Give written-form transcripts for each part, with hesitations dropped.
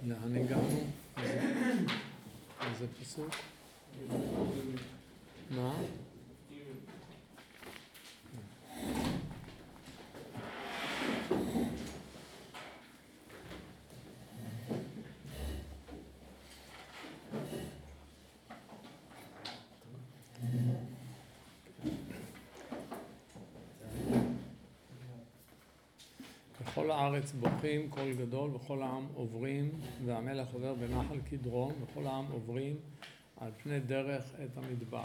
לאן הגענו? איזה פסוק? מה? בכל הארץ בוכים קול גדול, וכל העם עוברים, והמלך עובר בנחל קדרון, וכל העם עוברים על פני דרך את המדבר.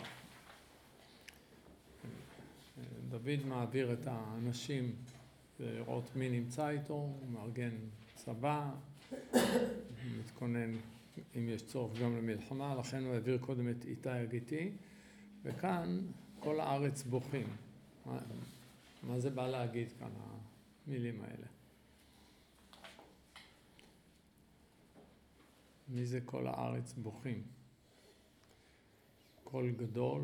דוד מעביר את האנשים לראות מי נמצא איתו, הוא מארגן צבא, מתכונן אם יש צורך גם למלחמה, לכן הוא העביר קודם את איתי הגיתי, וכאן כל הארץ בוכים. מה זה בא להגיד כאן, המילים האלה? מי זה כל הארץ בוכים? קול גדול.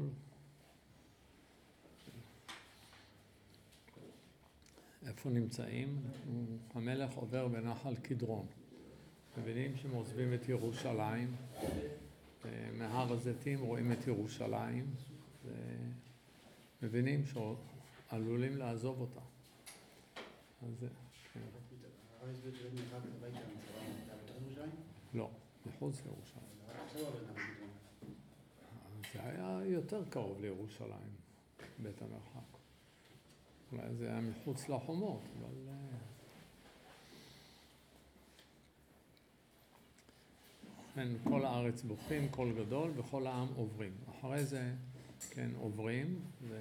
איפה נמצאים? המלך עובר בנחל קדרון. מבינים שהם עוזבים את ירושלים. מהר הזיתים רואים את ירושלים. מבינים שעלולים לעזוב אותה. אז זה... לא, מחוץ לירושלים. זה היה יותר קרוב לירושלים, בית המרחק. אולי זה היה מחוץ לחומות, אבל... כן, כל הארץ בוכים, קול גדול, וכל העם עוברים. אחרי זה, כן, עוברים,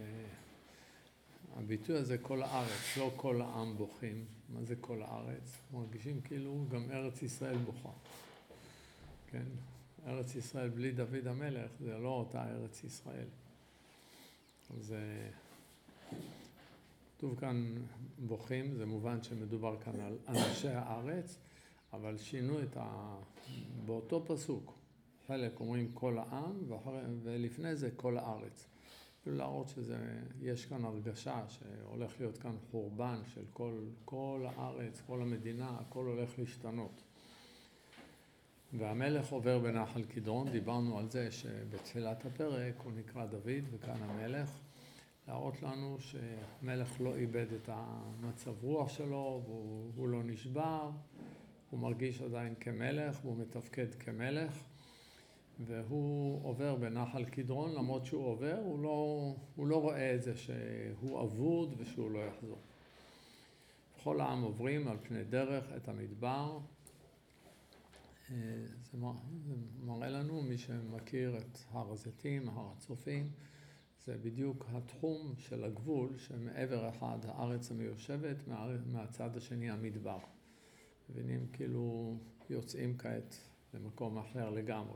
והביטוי הזה כל הארץ, לא כל העם בוכים. מה זה כל הארץ? מרגישים כאילו גם ארץ ישראל בוכה. כן? ארץ ישראל בלי דוד המלך, זה לא אותה ארץ ישראל. אז כתוב כאן בוכים, זה מובן שמדובר כאן על אנשי הארץ, אבל שינו באותו פסוק. חלק אומרים כל העם, ולפני זה כל הארץ. כאילו להראות שיש כאן הרגשה שהולך להיות כאן חורבן של כל הארץ, כל המדינה, הכל הולך להשתנות. והמלך עובר בנחל קדרון, דיברנו על זה שבתחילת הפרק הוא נקרא דוד וכאן המלך, להראות לנו שהמלך לא איבד את המצב רוח שלו, והוא לא נשבר, הוא מרגיש עדיין כמלך, והוא מתפקד כמלך, והוא עובר בנחל קדרון, למרות שהוא עובר, הוא לא רואה את זה שהוא אבוד ושהוא לא יחזור. כל העם עוברים על פני דרך את המדבר, זה מראה לנו, מי שמכיר את הר הזיתים, הר הצופים, זה בדיוק התחום של הגבול שמעבר אחד הארץ המיושבת, מהצד השני המדבר. מבינים, כאילו יוצאים כעת למקום אחר לגמרי.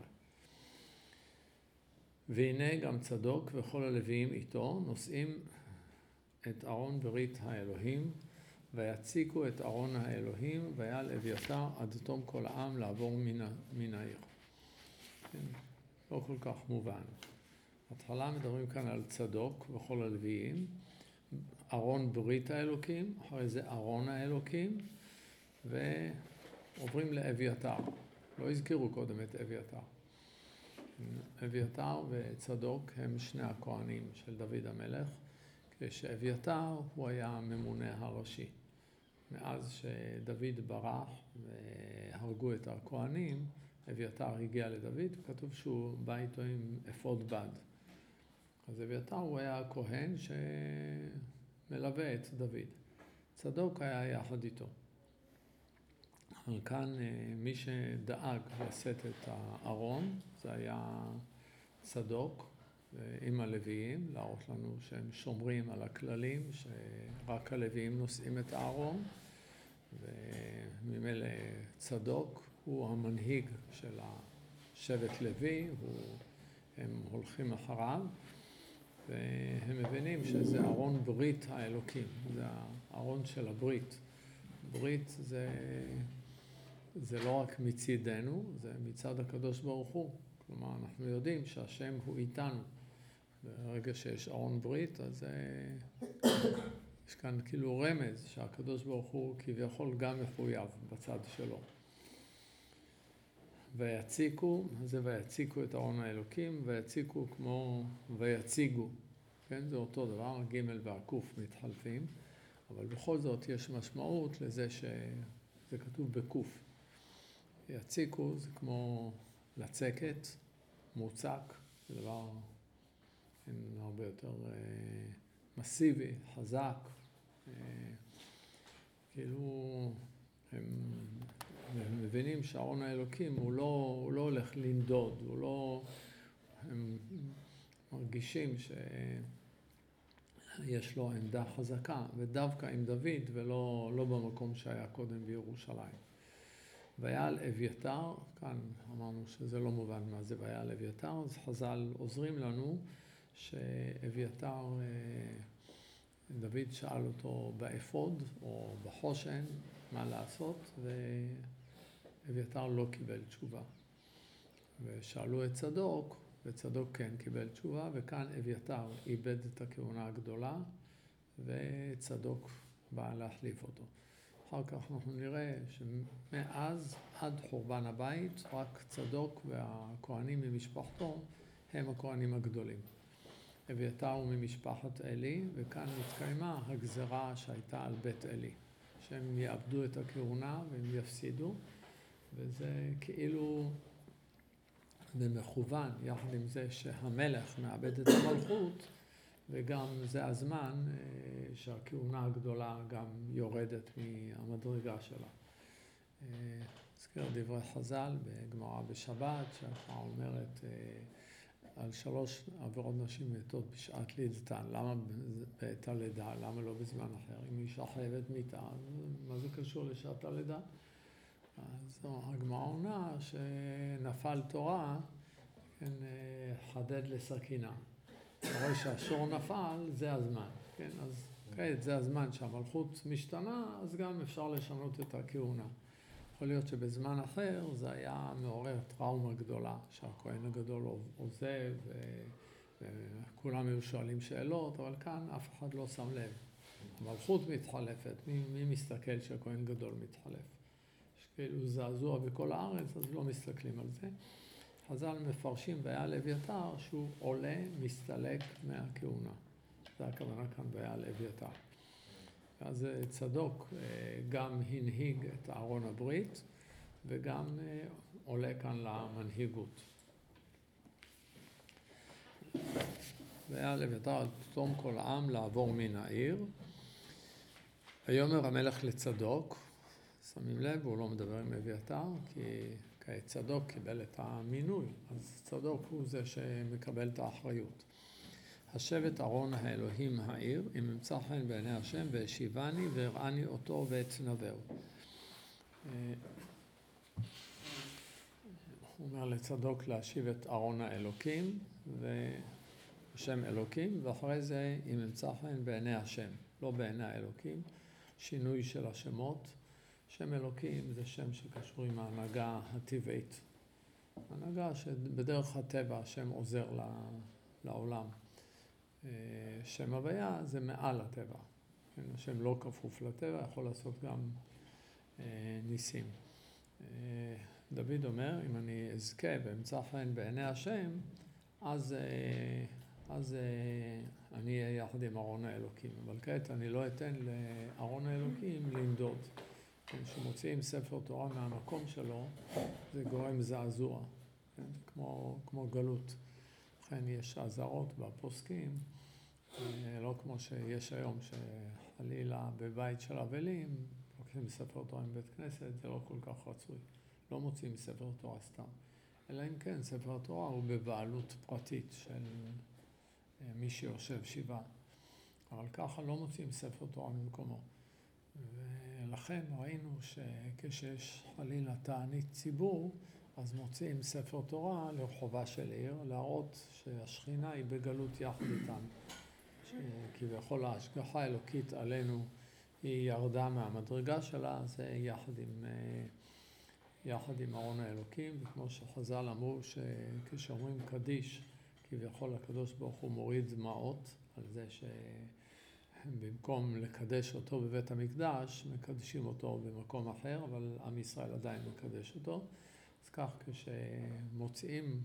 והנה גם צדוק וכל הלוויים איתו נושאים את ארון ברית האלוהים, ויציקו את ארון האלוהים, ויעל אביתר עד תום כל העם לעבור מן העיר. כן, לא כל כך מובן. התחלה מדברים כאן על צדוק וכל הלוויים, ארון ברית האלוקים, אחרי זה ארון האלוקים, ועוברים לאביתר. לא הזכירו קודם את אביתר. אביתר וצדוק הם שני הכהנים של דוד המלך, כשאביתר הוא היה הממונה הראשי. מאז שדוד ברח והרגו את הכהנים, אביתר הגיע לדוד, וכתוב שהוא בא איתו עם אפוד בד. אז אביתר הוא היה הכהן שמלווה את דוד. צדוק היה יחד איתו. אבל כאן מי שדאג לשאת את הארון, זה היה צדוק עם הלוויים, להראות לנו שהם שומרים על הכללים, שרק הלוויים נושאים את הארון, וממילא צדוק הוא המנהיג של השבט לוי, הם הולכים אחריו, והם מבינים שזה ארון ברית האלוקים, זה הארון של הברית. ברית זה לא רק מצידנו, זה מצד הקדוש ברוך הוא. כלומר, אנחנו יודעים שהשם הוא איתנו. ברגע שיש ארון ברית, אז יש כאן כאילו רמז שהקדוש ברוך הוא כביכול גם מחויב בצד שלו. ויציקו, זה ויציקו את ארון האלוקים, ויציקו כמו ויציגו, כן? זה אותו דבר, הג' והקוף מתחלפים, אבל בכל זאת יש משמעות לזה שזה כתוב בקוף. יציקו זה כמו לצקת, מוצק, זה דבר הרבה יותר מסיבי, חזק, כאילו הם מבינים שהארון האלוקים הוא לא הולך לנדוד, הם מרגישים שיש לו עמדה חזקה, ודווקא עם דוד ולא במקום שהיה קודם בירושלים. ויעל אביתר, כאן אמרנו שזה לא מובן מה זה ויעל אביתר, אז חז"ל עוזרים לנו שאביתר, דוד שאל אותו באפוד או בחושן מה לעשות, ואביתר לא קיבל תשובה. ושאלו את צדוק, וצדוק כן קיבל תשובה, וכאן אביתר איבד את הכהונה הגדולה, וצדוק בא להחליף אותו. אחר כך אנחנו נראה שמאז עד חורבן הבית, רק צדוק והכהנים ממשפחתו הם הכהנים הגדולים. אביתר הוא ממשפחת אלי, וכאן מתקיימה הגזרה שהייתה על בית אלי, שהם יאבדו את הכהונה והם יפסידו, וזה כאילו במכוון, יחד עם זה שהמלך מאבד את המלכות, וגם זה הזמן שהכהונה הגדולה גם יורדת מהמדרגה שלה. נזכיר דברי חז"ל בגמרא בשבת, שהגמרא אומרת על 3 עבירות נשים מתות בשעת לידתן. למה בעת הלידה? למה לא בזמן אחר? אם אישה חייבת מיתה, מה זה קשור לשעת הלידה? אז הגמרא עונה שנפל תורה, כן, חדד לסכינה. אחרי שהשור נפל, זה הזמן. כן, אז כעת זה הזמן שהמלכות משתנה, אז גם אפשר לשנות את הכהונה. יכול להיות שבזמן אחר זה היה מעורר טראומה גדולה, שהכהן הגדול עוזב, וכולם היו שואלים שאלות, אבל כאן אף אחד לא שם לב. המלכות מתחלפת, מי מסתכל שהכהן גדול מתחלף? יש כאילו זעזוע בכל הארץ, אז לא מסתכלים על זה. חז"ל מפרשים ויעל אביתר שהוא עולה, מסתלק מהכהונה. זה הכוונה כאן ויעל אביתר. אז צדוק גם הנהיג את ארון הברית, וגם עולה כאן למנהיגות. ויעל אביתר תום כל העם לעבור מן העיר. ויאמר המלך לצדוק, שמים לב, הוא לא מדבר עם אביתר, כי כעת צדוק קיבל את המינוי, אז צדוק הוא זה שמקבל את האחריות. השבת ארון האלוהים העיר, אם אמצא חן בעיני השם, והשיבני והראני אותו ואת נבהו. הוא אומר לצדוק להשיב את ארון האלוקים, ושם אלוקים, ואחרי זה אם אמצא חן בעיני השם, לא בעיני האלוקים, שינוי של השמות. שם אלוקים זה שם שקשור עם ההנהגה הטבעית. הנהגה שבדרך הטבע השם עוזר לעולם. שם הוויה זה מעל הטבע. השם לא כפוף לטבע, יכול לעשות גם ניסים. דוד אומר, אם אני אזכה ואמצא חן בעיני השם, אז אני אהיה יחד עם ארון האלוקים. אבל כעת אני לא אתן לארון האלוקים לנדוד. כשמוציאים ספר תורה מהמקום שלו, זה גורם זעזוע, כמו גלות. לכן יש עזרות בפוסקים, לא כמו שיש היום, שחלילה בבית של אבלים, לוקחים ספר תורה עם בית כנסת, זה לא כל כך רצוי. לא מוצאים ספר תורה סתם. אלא אם כן, ספר תורה הוא בבעלות פרטית של מי שיושב שבעה. אבל ככה לא מוצאים ספר תורה ממקומו. ולכן ראינו שכשיש חלילה תענית ציבור, אז מוצאים ספר תורה לרחובה של עיר, להראות שהשכינה היא בגלות יחד איתם. שכביכול ההשגחה האלוקית עלינו היא ירדה מהמדרגה שלה, זה יחד עם ארון האלוקים, וכמו שחז"ל אמרו שכשאומרים קדיש, כביכול הקדוש ברוך הוא מוריד דמעות על זה שבמקום לקדש אותו בבית המקדש, מקדשים אותו במקום אחר, אבל עם ישראל עדיין מקדש אותו. אז כך כשמוצאים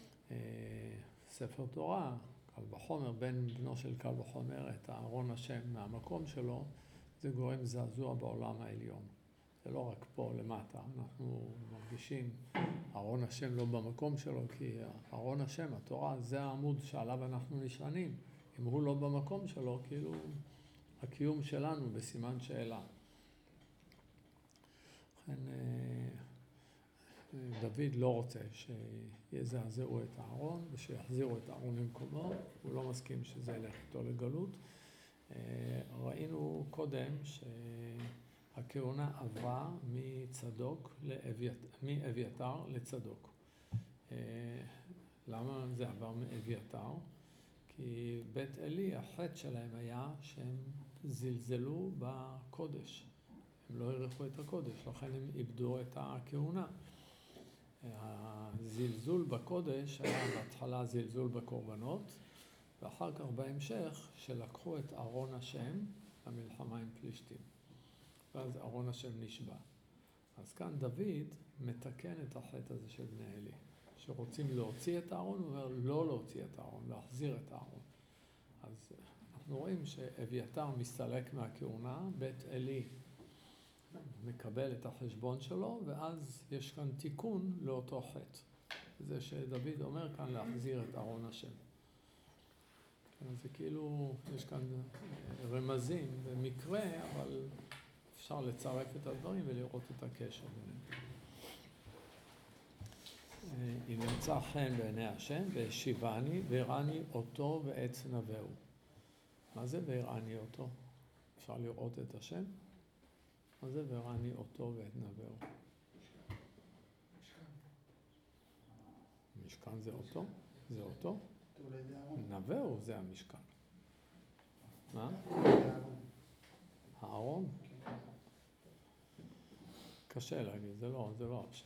ספר תורה, קל וחומר, בן בנו של קל וחומר, את ארון השם מהמקום שלו, זה גורם זעזוע בעולם העליון. זה לא רק פה למטה, אנחנו מרגישים ארון השם לא במקום שלו, כי ארון השם, התורה, זה העמוד שעליו אנחנו נשענים. אם הוא לא במקום שלו, כאילו הקיום שלנו בסימן שאלה. לכן דוד לא רוצה שיזעזעו את הארון ושיחזירו את הארון למקומו, הוא לא מסכים שזה ילך איתו לגלות. ראינו קודם שהכהונה עברה מאביתר לצדוק. למה זה עבר מאביתר? כי בית אלי, החטא שלהם היה שהם זלזלו בקודש. הם לא העריכו את הקודש, לכן הם איבדו את הכהונה. הזלזול בקודש היה בהתחלה זלזול בקורבנות, ואחר כך בהמשך שלקחו את ארון השם למלחמה עם פלישתים. ואז ארון השם נשבע. אז כאן דוד מתקן את החטא הזה של בני אלי. שרוצים להוציא את הארון, הוא אומר לא להוציא את הארון, להחזיר את הארון. אז אנחנו רואים שאביתר מסתלק מהכהונה, בית אלי מקבל את החשבון שלו, ואז יש כאן תיקון לאותו חטא. זה שדוד אומר כאן להחזיר את ארון השם. זה כאילו, יש כאן רמזים במקרה, אבל אפשר לצרף את הדברים ולראות את הקשר ביניהם. אם נמצא חן בעיני השם, והשיבני, והראני אותו ואת נבאו. מה זה והראני אותו? אפשר לראות את השם? מה זה והראני אותו ואת נבאו? משכן זה אותו? זה אותו? נבאו זה המשכן. מה? הארון? קשה להגיד, זה לא הפשט.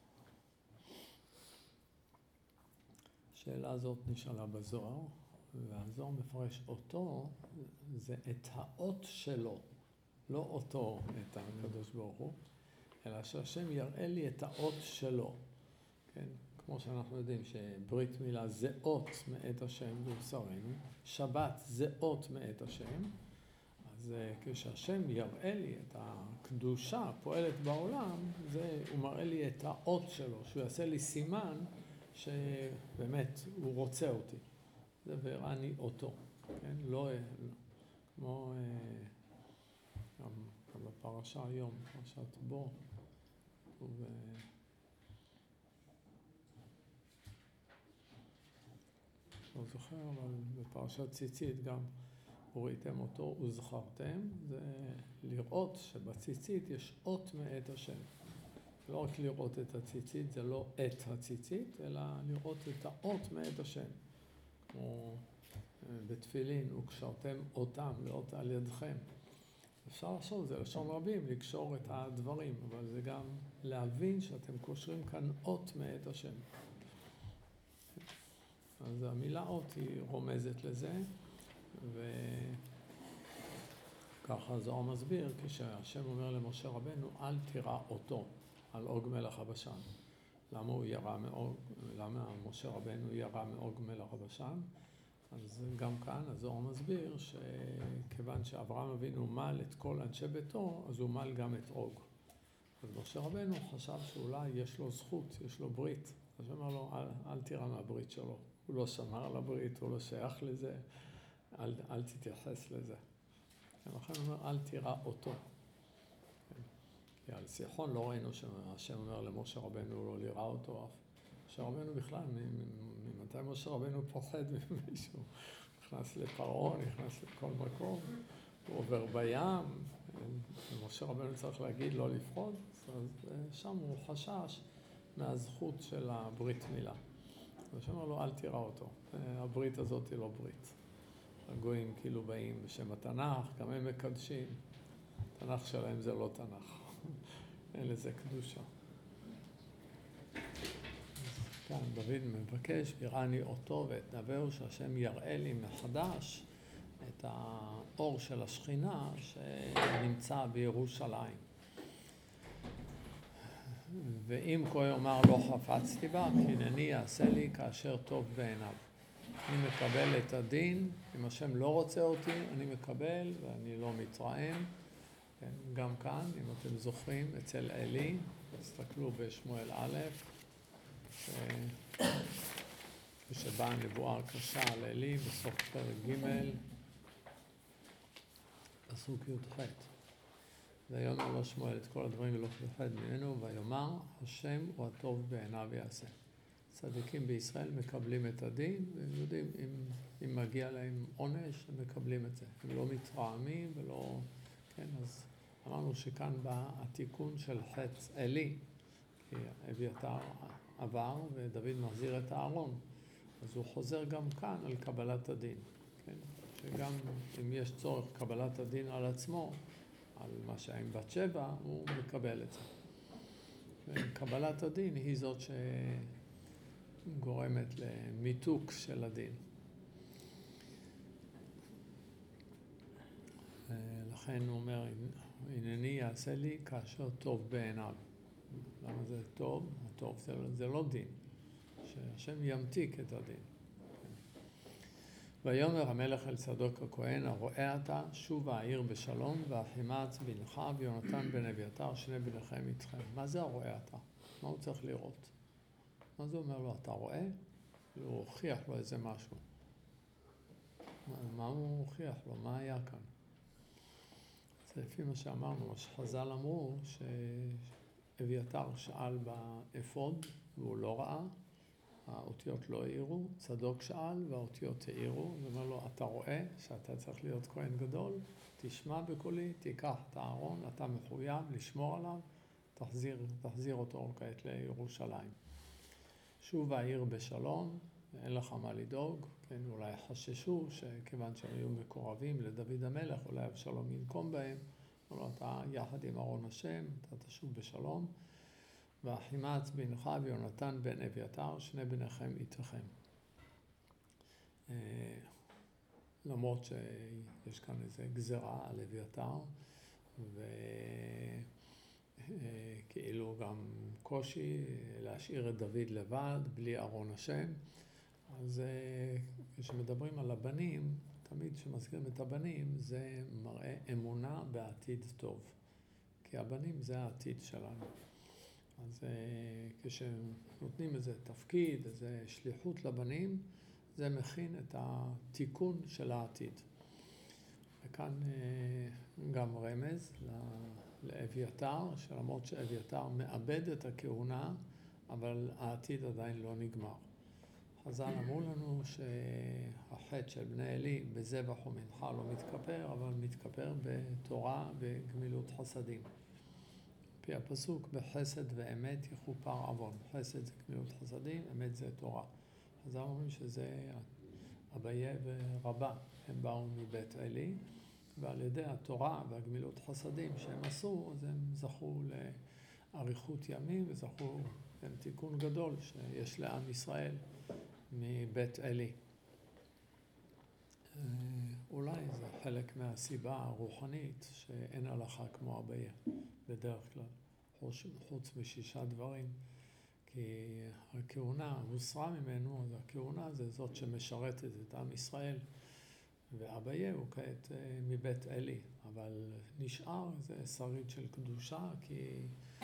השאלה הזאת נשאלה בזוהר, והזוהר מפרש אותו, זה את האות שלו, לא אותו את הקדוש ברוך הוא, אלא שהשם יראה לי את האות שלו. כן? כמו שאנחנו יודעים שברית מילה זה אות מאת השם בבשרנו, שבת זה אות מאת השם, אז כשהשם יראה לי את הקדושה פועלת בעולם, הוא מראה לי את האות שלו, שהוא יעשה לי סימן שבאמת הוא רוצה אותי. זה והראני אותו, כן? לא, כמו גם בפרשה היום, פרשת בו, לא זוכר, אבל בפרשת ציצית גם וראיתם אותו וזכרתם, זה לראות שבציצית יש אות מאת השם. לא רק לראות את הציצית, זה לא את הציצית, אלא לראות את האות מאת השם. כמו בתפילין, וקשרתם אותם, לאות על ידכם. אפשר לחשוב, זה לשון רבים, לקשור את הדברים, אבל זה גם להבין שאתם קושרים כאן אות מאת השם. אז המילה אות היא רומזת לזה, וככה הזוהר מסביר, כשהשם אומר למשה רבנו, אל תירא אותו על עוג מלך הבשן. למה משה רבנו ירא מעוג מלך הבשן? אז גם כאן הזוהר מסביר שכיוון שאברהם אבינו מל את כל אנשי ביתו, אז הוא מל גם את עוג. אז משה רבנו חשב שאולי יש לו זכות, יש לו ברית. אז הוא אמר לו, אל תירא מהברית שלו. הוא לא שמר על הברית, הוא לא שייך לזה, אל תתייחס לזה. ולכן הוא אומר, אל תירא אותו. כי על סיחון לא ראינו שהשם אומר למשה רבנו לא לראה אותו אף. משה רבנו בכלל, ממתי משה רבנו פוחד ממישהו? נכנס לפרעה, נכנס לכל מקום, הוא עובר בים, ומשה רבנו צריך להגיד לא לפחוד, אז שם הוא חשש מהזכות של הברית מילה. אז הוא אומר לו, אל תראה אותו, הברית הזאת היא לא ברית. הגויים כאילו באים בשם התנ"ך, גם הם מקדשים, התנ"ך שלהם זה לא תנ"ך, אין לזה קדושה. כאן דוד מבקש, יראני אותו ואת נבאו, שהשם יראה לי מחדש את האור של השכינה שנמצא בירושלים. ואם כה יאמר לא חפצתי בה, כי הנני יעשה לי כאשר טוב בעיניו. אני מקבל את הדין, אם השם לא רוצה אותי, אני מקבל ואני לא מתרעם. כן, גם כאן, אם אתם זוכרים, אצל אלי, תסתכלו בשמואל א', שבאה הנבואה הקשה על אלי בסוף פרק ג', פסוק י"ח. ויאמר לו שמואל את כל הדברים ולא פחד ממנו, ויאמר השם הוא הטוב בעיניו יעשה. צדיקים בישראל מקבלים את הדין, והם יודעים אם מגיע להם עונש, הם מקבלים את זה. הם לא מתרעמים ולא... כן, אז אמרנו שכאן בא התיקון של חטא אלי, כי אביתר עבר ודוד מחזיר את הארון. אז הוא חוזר גם כאן על קבלת הדין. כן? שגם אם יש צורך קבלת הדין על עצמו, על מה שהיה עם בת שבע, הוא מקבל את זה. וקבלת הדין היא זאת שגורמת למיתוק של הדין. לכן הוא אומר, הנני יעשה לי כאשר טוב בעיניו. למה זה טוב? הטוב זה לא דין. שהשם ימתיק את הדין. ויאמר המלך אל צדוק הכהן, הרואה אתה, שובה העיר בשלום, ואחימץ בנך ויונתן בן אביתר, שני בניכם איתכם. מה זה הרואה אתה? מה הוא צריך לראות? מה זה אומר לו? אתה רואה? הוא הוכיח לו איזה משהו. מה הוא הוכיח לו? מה היה כאן? זה לפי מה שאמרנו, מה שחז"ל אמרו, שאביתר שאל באפוד והוא לא ראה, האותיות לא העירו, צדוק שאל והאותיות העירו, הוא אומר לו, אתה רואה שאתה צריך להיות כהן גדול, תשמע בקולי, תיקח את הארון, אתה מחויב לשמור עליו, תחזיר אותו כעת לירושלים. שוב העיר בשלום, אין לך מה לדאוג, כן, אולי חששו שכיוון שהם היו מקורבים לדוד המלך, אולי אבשלום ינקום בהם, אבל אתה יחד עם ארון השם, אתה תשוב בשלום, ואחימץ בנך ויונתן בן אביתר, שני בניכם איתכם. למרות שיש כאן איזו גזרה על אביתר, וכאילו גם קושי להשאיר את דוד לבד, בלי ארון השם. אז כשמדברים על הבנים, תמיד כשמזכירים את הבנים, זה מראה אמונה בעתיד טוב. כי הבנים זה העתיד שלנו. אז כשנותנים איזה תפקיד, איזה שליחות לבנים, זה מכין את התיקון של העתיד. וכאן גם רמז לאביתר, שלמרות שאביתר מאבד את הכהונה, אבל העתיד עדיין לא נגמר. חז"ל אמרו לנו שהחטא של בני עלי בזבח ומנחה לא מתכפר, אבל מתכפר בתורה וגמילות חסדים. לפי הפסוק, בחסד ואמת יכופר עוון. חסד זה גמילות חסדים, אמת זה תורה. חז"ל אומרים שזה אביה ורבא, הם באו מבית עלי, ועל ידי התורה והגמילות חסדים שהם עשו, אז הם זכו לאריכות ימים וזכו לתיקון גדול שיש לעם ישראל מבית עלי. אולי זה חלק מהסיבה הרוחנית שאין הלכה כמו אביה בדרך כלל, חוץ מ6 דברים, כי הכהונה הוסרה ממנו, אז הכהונה זה זאת שמשרתת את עם ישראל, ואביה הוא כעת מבית עלי, אבל נשאר זה שריד של קדושה, כי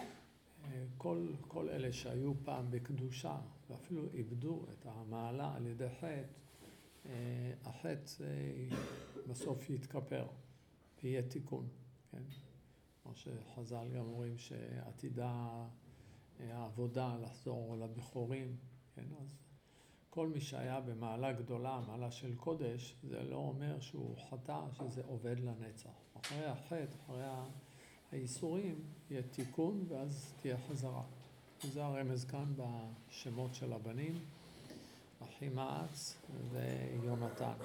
כל אלה שהיו פעם בקדושה ואפילו איבדו את המעלה על ידי חטא, החטא בסוף יתכפר ויהיה תיקון, כן? כמו שחז"ל גם אומרים שעתידה העבודה לחזור לבכורים, כן? אז כל מי שהיה במעלה גדולה, מעלה של קודש, זה לא אומר שהוא חטא, שזה עובד לנצח. אחרי החטא, אחרי האיסורים, יהיה תיקון ואז תהיה חזרה. וזה הרמז כאן בשמות של הבנים, אחימץ ויונתן.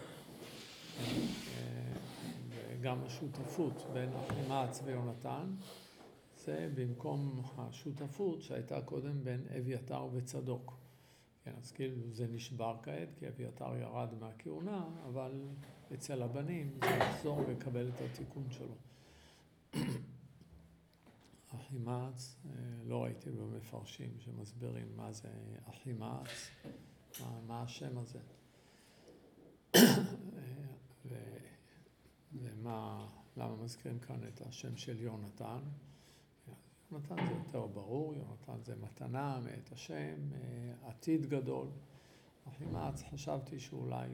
וגם השותפות בין אחימץ ויונתן, זה במקום השותפות שהייתה קודם בין אביתר וצדוק. כן, אז כאילו זה נשבר כעת, כי אביתר ירד מהכהונה, אבל אצל הבנים זה יחזור ויקבל את התיקון שלו. אחימעץ, לא ראיתי במפרשים שמסבירים מה זה אחימעץ, מה השם הזה. למה מזכירים כאן את השם של יונתן? יונתן זה יותר ברור, יונתן זה מתנה מאת השם, עתיד גדול. אחימעץ, חשבתי שאולי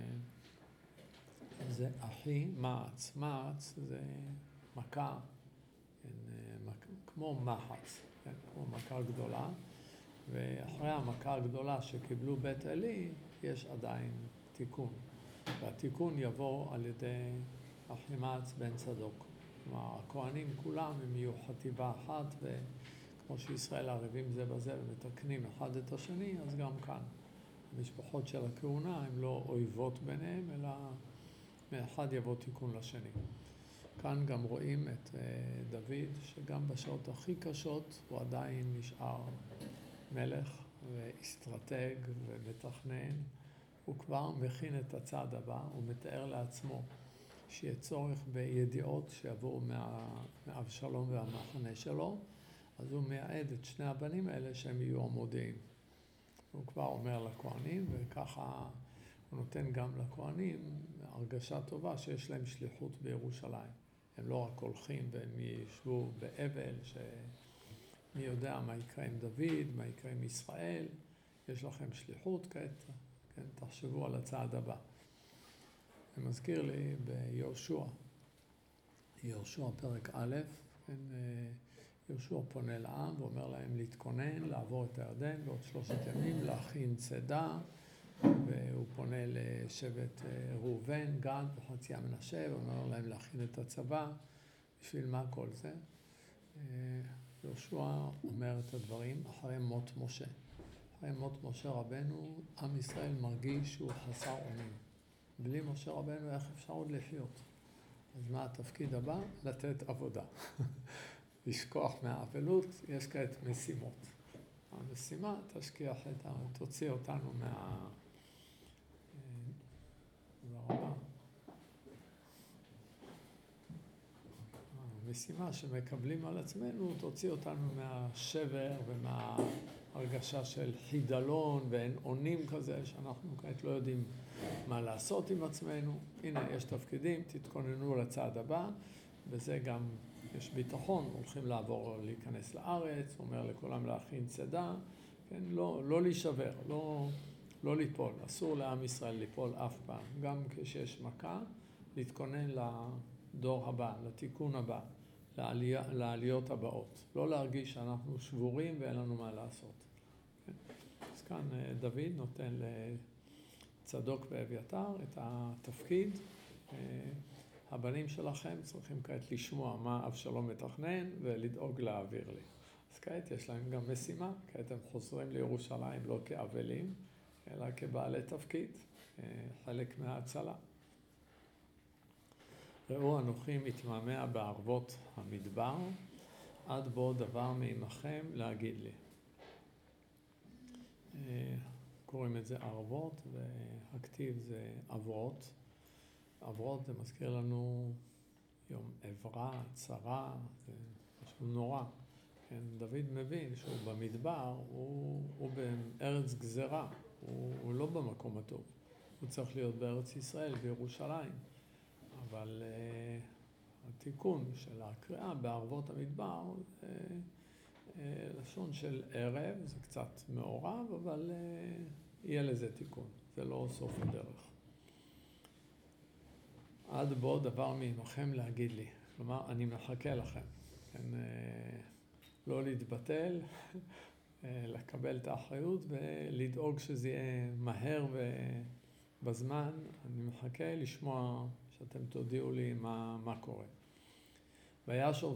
זה אחימעץ. מעץ זה מכה, כמו מחץ, כמו מכה גדולה, ואחרי המכה הגדולה שקיבלו בית אלי, יש עדיין תיקון. והתיקון יבוא על ידי אחימעץ בן צדוק. כלומר, הכהנים כולם הם יהיו חטיבה אחת, וכמו שישראל ערבים זה בזה ומתקנים אחד את השני, אז גם כאן. המשפחות של הכהונה הן לא אויבות ביניהם, אלא מאחד יבוא תיקון לשני. כאן גם רואים את דוד, שגם בשעות הכי קשות הוא עדיין נשאר מלך ואסטרטג ומתכנן. הוא כבר מכין את הצעד הבא, הוא מתאר לעצמו שיהיה צורך בידיעות שיבואו מאבשלום והמחנה שלו, אז הוא מייעד את שני הבנים האלה שהם יהיו המודיעין. הוא כבר אומר לכהנים, וככה הוא נותן גם לכהנים הרגשה טובה שיש להם שליחות בירושלים. הם לא רק הולכים והם ישבו באבל, שמי יודע מה יקרה עם דוד, מה יקרה עם ישראל, יש לכם שליחות כעת, כן, תחשבו על הצעד הבא. זה מזכיר לי ביהושע, יהושע פרק א', כן, יהושע פונה לעם ואומר להם להתכונן, לעבור את הירדן בעוד 3 ימים, להכין צידה, והוא פונה לשבט ראובן, גד וחצי המנשה, ואומר להם להכין את הצבא. בשביל מה כל זה? יהושע אומר את הדברים אחרי מות משה. אחרי מות משה רבנו, עם ישראל מרגיש שהוא חסר אונים. בלי משה רבנו איך אפשר עוד לחיות? אז מה התפקיד הבא? לתת עבודה. לשכוח מהאבלות, יש כעת משימות. המשימה תוציא אותנו המשימה שמקבלים על עצמנו, תוציא אותנו מהשבר ומההרגשה של חידלון ואין אונים כזה, שאנחנו כעת לא יודעים מה לעשות עם עצמנו. הנה, יש תפקידים, תתכוננו לצעד הבא, וזה גם יש ביטחון, הולכים לעבור, להיכנס לארץ, הוא אומר לכולם להכין צידה, כן, לא להישבר, לא ליפול, אסור לעם ישראל ליפול אף פעם, גם כשיש מכה, להתכונן לדור הבא, לתיקון הבא, לעליות הבאות, לא להרגיש שאנחנו שבורים ואין לנו מה לעשות. כן? אז כאן דוד נותן לצדוק ואביתר את התפקיד, הבנים שלכם צריכים כעת לשמוע מה אבשלום מתכנן ולדאוג להעביר לי. אז כעת יש להם גם משימה, כעת הם חוזרים לירושלים לא כאבלים, אלא כבעלי תפקיד, חלק מההצלה. ראו אנוכי מתמהמה בערבות המדבר, עד בוא דבר מעמכם להגיד לי. קוראים את זה ערבות, והכתיב זה עברות. עברות זה מזכיר לנו יום עברה, צרה, זה משהו נורא. כן, דוד מבין שהוא במדבר, הוא בארץ גזרה, הוא לא במקום הטוב. הוא צריך להיות בארץ ישראל, בירושלים. אבל התיקון של הקריאה בערבות המדבר, לשון של ערב, זה קצת מעורב, אבל יהיה לזה תיקון. זה לא סוף הדרך. עד בוא דבר מעמכם להגיד לי. כלומר, אני מחכה לכם. כן, לא להתבטל, לקבל את האחריות ולדאוג שזה יהיה מהר ובזמן. אני מחכה לשמוע שאתם תודיעו לי מה קורה. וישב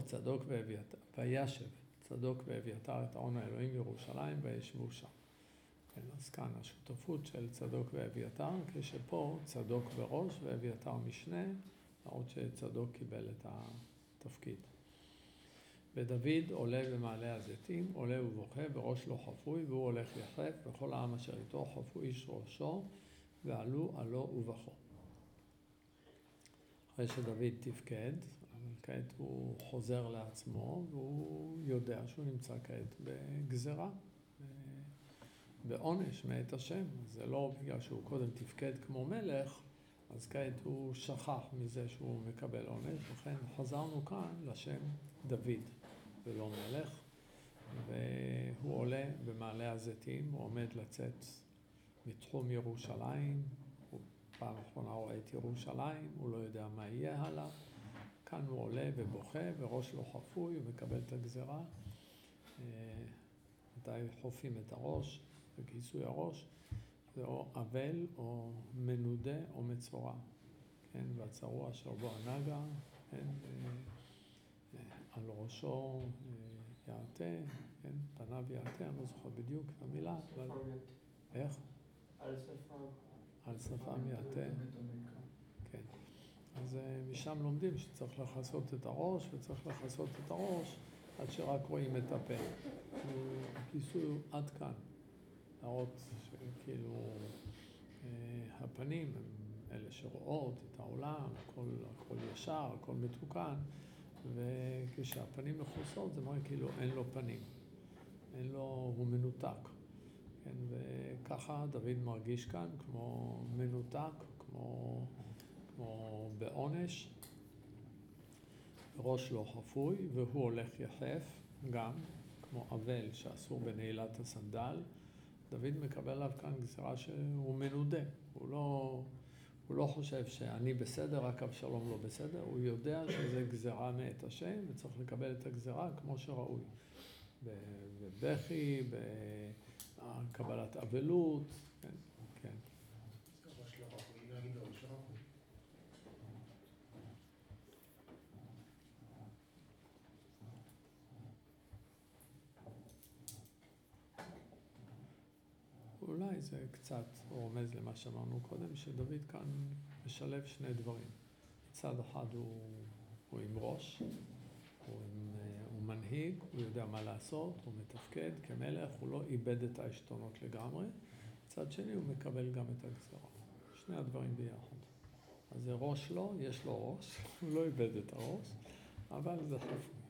צדוק ואביתר את ארון האלוהים בירושלים וישבו שם. כן, אז כאן השותפות של צדוק ואביתר, כשפה צדוק בראש ואביתר משנה, למרות שצדוק קיבל את התפקיד. ודוד עולה במעלה הזיתים, עולה ובוכה, בראש לא חפוי, והוא הולך יחף, וכל העם אשר איתו חפו איש ראשו, ועלו עלו ובכו. אחרי שדוד תפקד, כעת הוא חוזר לעצמו, והוא יודע שהוא נמצא כעת בגזרה, בעונש מאת השם. זה לא בגלל שהוא קודם תפקד כמו מלך, אז כעת הוא שכח מזה שהוא מקבל עונש, לכן חזרנו כאן לשם דוד ולא מלך, והוא עולה במעלה הזיתים, הוא עומד לצאת מתחום ירושלים, הוא פעם אחרונה רואה את ירושלים, הוא לא יודע מה יהיה הלאה, כאן הוא עולה ובוכה וראש לא חפוי, הוא מקבל את הגזרה, מתי חופים את הראש, בכיסוי הראש, זה או אבל או מנודה או מצורע, כן, והצרוע אשר בו הנגע, כן, על ראשו יעטה, כן, פניו יעטה, אני לא זוכר בדיוק את המילה, אבל... איך? על שפם יעטה. כן. אז משם לומדים שצריך לכסות את הראש, וצריך לכסות את הראש עד שרק רואים את הפה. הכיסוי הוא עד כאן. להראות שכאילו הפנים הם אלה שרואות את העולם, הכל ישר, הכל מתוקן, וכשהפנים מכוסות זה מראה כאילו אין לו פנים, הוא מנותק. כן, וככה דוד מרגיש כאן כמו מנותק, כמו בעונש, ראש לא חפוי, והוא הולך יחף גם, כמו אבל שאסור בנעילת הסנדל. דוד מקבל עליו כאן גזרה שהוא מנודה, הוא לא חושב שאני בסדר, רק אבשלום לא בסדר, הוא יודע שזה גזרה מאת השם וצריך לקבל את הגזרה כמו שראוי. בבכי, בקבלת אבלות, כן, כן. אולי זה קצת רומז למה שאמרנו קודם, שדוד כאן משלב שני דברים. מצד אחד הוא עם ראש, הוא מנהיג, הוא יודע מה לעשות, הוא מתפקד כמלך, הוא לא איבד את העשתונות לגמרי. מצד שני הוא מקבל גם את הגזרה. שני הדברים ביחד. אז זה ראש לו, יש לו ראש, הוא לא איבד את הראש, אבל זה חפוי.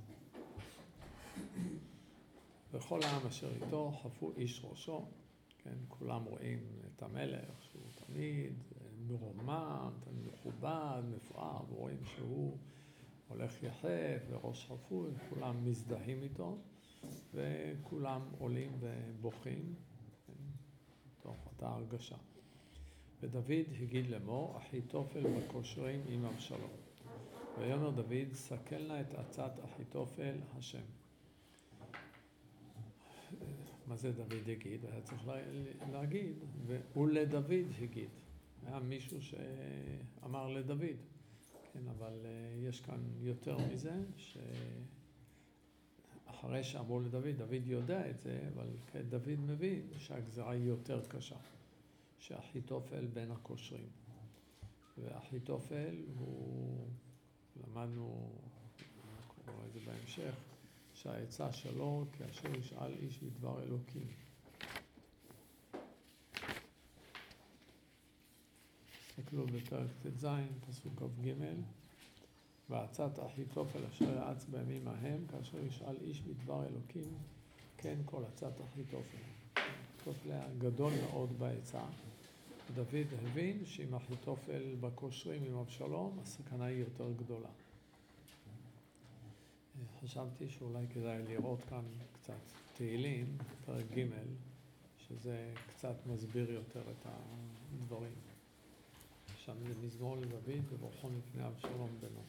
וכל העם אשר איתו חפו איש ראשו, כן, כולם רואים את המלך שהוא תמיד מרומם, תמיד מכובד, מפואר, ורואים שהוא הולך יחף וראש חפוי, כולם מזדהים איתו, וכולם עולים ובוכים, כן, תוך אותה הרגשה. ודוד הגיד לאמור, אחיתופל בקושרים עם אבשלום. ויאמר דוד, סכל נא את עצת אחיתופל השם. מה זה דוד הגיד? היה צריך להגיד, ולדוד הגיד. היה מישהו שאמר לדוד, כן, אבל יש כאן יותר מזה, שאחרי שאמרו לדוד, דוד יודע את זה, אבל דוד מבין שהגזרה היא יותר קשה, שאחיתופל בין הקושרים. ואחיתופל הוא, למדנו, נקרא את זה בהמשך, שהעצה שלו כאשר ישאל איש בדבר אלוקים. תסתכלו בפרק ט"ז, פסוק כ"ג, ועצת אחיתופל אשר יעץ בימים ההם, כאשר ישאל איש בדבר אלוקים, כן כל עצת אחיתופל. אחיתופל היה גדול מאוד בעצה. דוד הבין שאם אחיתופל בקושרים עם אבשלום, הסכנה היא יותר גדולה. חשבתי שאולי כדאי לראות כאן קצת תהילים, פרק ג', שזה קצת מסביר יותר את הדברים. שם זה מזמור לדוד וברכו מפני אבשלום בנו.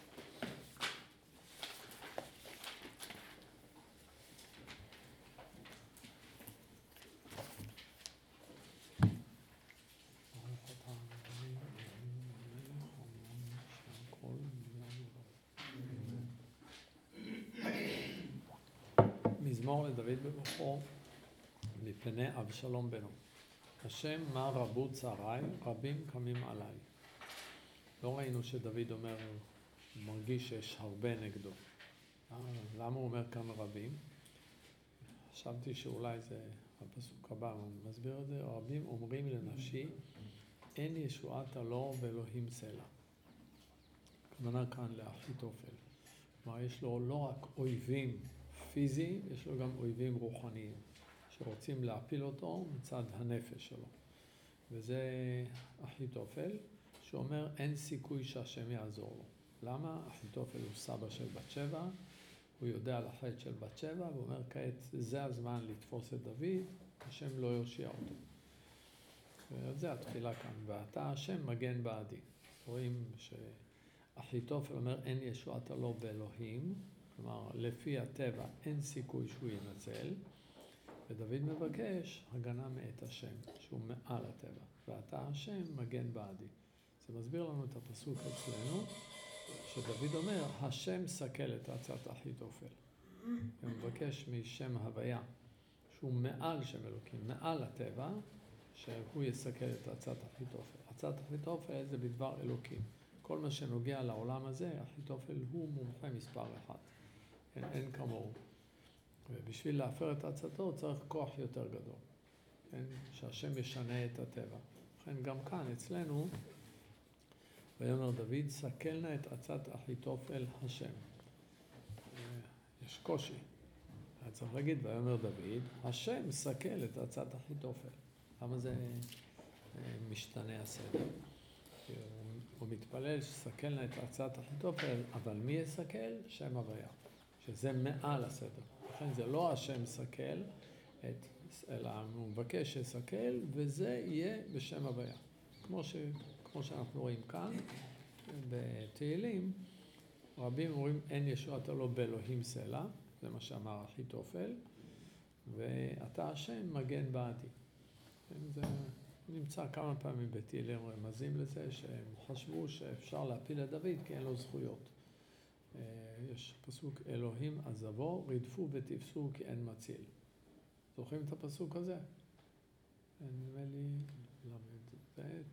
מזמור לדוד בברכו מפני אבשלום בנו. השם מה רבו צעריי, רבים קמים עליי. לא ראינו שדוד אומר, מרגיש שיש הרבה נגדו. למה הוא אומר כאן רבים? חשבתי שאולי זה הפסוק הבא, אני מסביר את זה. רבים אומרים לנפשי, אין ישועתה לו ואלוהים סלע. הכוונה כאן לאחיתופל. כלומר, יש לו לא רק אויבים פיזיים, יש לו גם אויבים רוחניים, שרוצים להפיל אותו מצד הנפש שלו. וזה אחיתופל, שאומר אין סיכוי שהשם יעזור לו. למה? אחיתופל הוא סבא של בת שבע, הוא יודע על החטא של בת שבע, ואומר כעת זה הזמן לתפוס את דוד, השם לא יושיע אותו. וזה התפילה כאן, ואתה השם מגן בעדי. רואים שאחיתופל אומר אין ישועתה לו באלוהים, כלומר לפי הטבע אין סיכוי שהוא ינצל, ודוד מבקש הגנה מאת השם, שהוא מעל הטבע, ואתה השם מגן בעדי. זה מסביר לנו את הפסוק אצלנו, שדוד אומר, השם סכל את עצת אחיתופל. הוא מבקש משם הוויה, שהוא מעל שם אלוקים, מעל הטבע, שהוא יסכל את עצת אחיתופל. עצת אחיתופל זה בדבר אלוקים. כל מה שנוגע לעולם הזה, אחיתופל הוא מומחה מספר אחד. אין כמוהו. ובשביל להפר את עצתו צריך כוח יותר גדול. כן? שהשם ישנה את הטבע. לכן גם כאן אצלנו, ויאמר דוד, סכל נא את עצת אחיתופל השם. יש קושי. אז צריך להגיד, ויאמר דוד, השם סכל את עצת אחיתופל. למה זה משתנה הסדר? הוא מתפלל שסכל נא את עצת אחיתופל, אבל מי יסכל? שם הוויה. שזה מעל הסדר. לכן זה לא השם סכל, אלא הוא מבקש שסכל, וזה יהיה בשם הוויה. כמו שאנחנו רואים כאן, בתהילים, רבים אומרים, אין ישועתה לו באלוהים סלע, זה מה שאמר אחיתופל, ואתה השם מגן בעדי. זה נמצא כמה פעמים בתהילים רמזים לזה, שהם חשבו שאפשר להפיל את דוד כי אין לו זכויות. יש פסוק, אלוהים עזבו, רדפו ותפסו כי אין מציל. זוכרים את הפסוק הזה? נדמה לי, למד ב'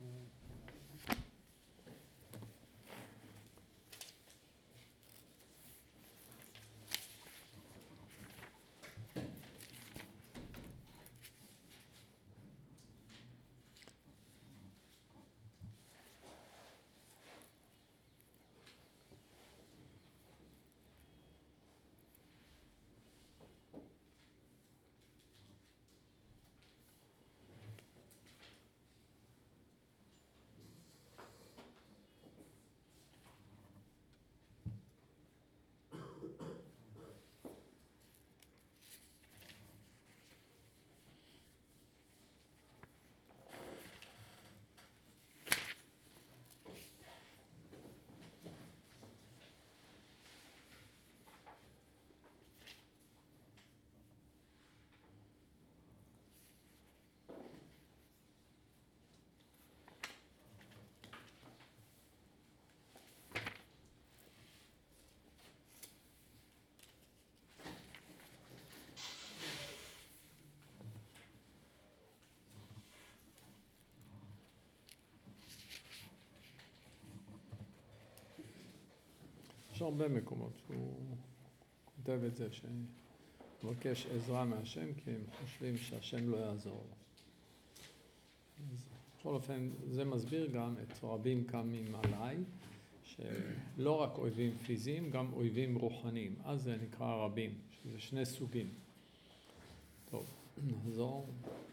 יש הרבה מקומות שהוא כותב את זה, שמבקש עזרה מהשם, כי הם חושבים שהשם לא יעזור לו. אז בכל אופן, זה מסביר גם את רבים קמים עליי, שלא רק אויבים פיזיים, גם אויבים רוחניים. אז זה נקרא רבים, שזה שני סוגים. טוב, נחזור.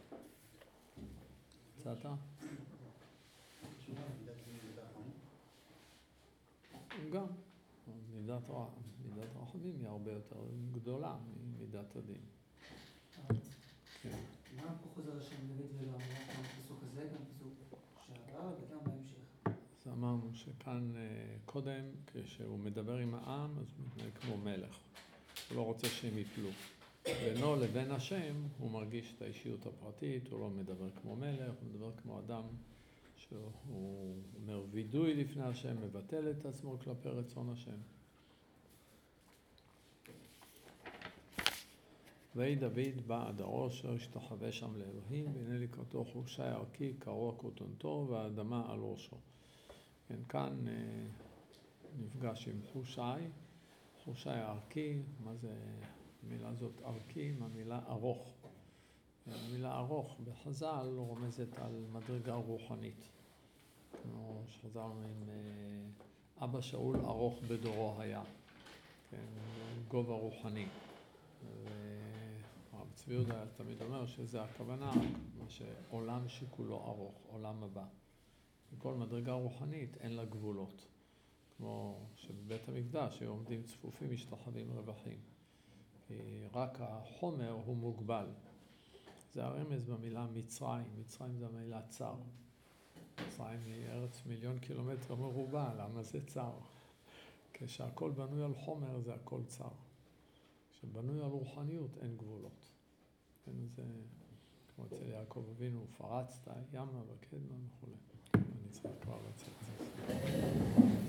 מצאת? גם. מידת רחמים היא הרבה יותר גדולה ממידת הדין. מה פה חוזר השם דוד ולא אמר גם פסוק הזה, גם פסוק שעבר וגם בהמשך? אז אמרנו שכאן קודם, כשהוא מדבר עם העם, אז הוא מתנהג כמו מלך. הוא לא רוצה שהם יפלו. בינו לבין השם הוא מרגיש את האישיות הפרטית, הוא לא מדבר כמו מלך, הוא מדבר כמו אדם שהוא אומר וידוי לפני השם, מבטל את עצמו כלפי רצון השם. ויהי דוד בא עד הראש, השתחווה שם לאלוהים, והנה לקראתו חושי ערכי, קרוע כותנתו, והאדמה על ראשו. כן, כאן נפגש עם חושי ערכי, מה זה המילה הזאת ערכי? המילה ארוך. המילה ארוך בחז"ל רומזת על מדרגה רוחנית. כמו שחז"ל אומרים, אבא שאול ארוך בדורו היה, כן, גובה רוחני. הרב צבי יהודה תמיד אומר שזה הכוונה, מה שעולם שכולו ארוך, עולם הבא. וכל מדרגה רוחנית אין לה גבולות. כמו שבבית המקדש היו עומדים צפופים משתחווים רווחים. כי רק החומר הוא מוגבל. זה הרמז במילה מצרים. מצרים זה המילה צר. מצרים היא ארץ 1,000,000 קילומטר מרובע, למה זה צר? כשהכל בנוי על חומר זה הכל צר. כשבנוי על רוחניות אין גבולות. כן, זה כמו אצל יעקב אבינו, פרצת ימה וקדמה וכו'. אני צריך כבר לצאת.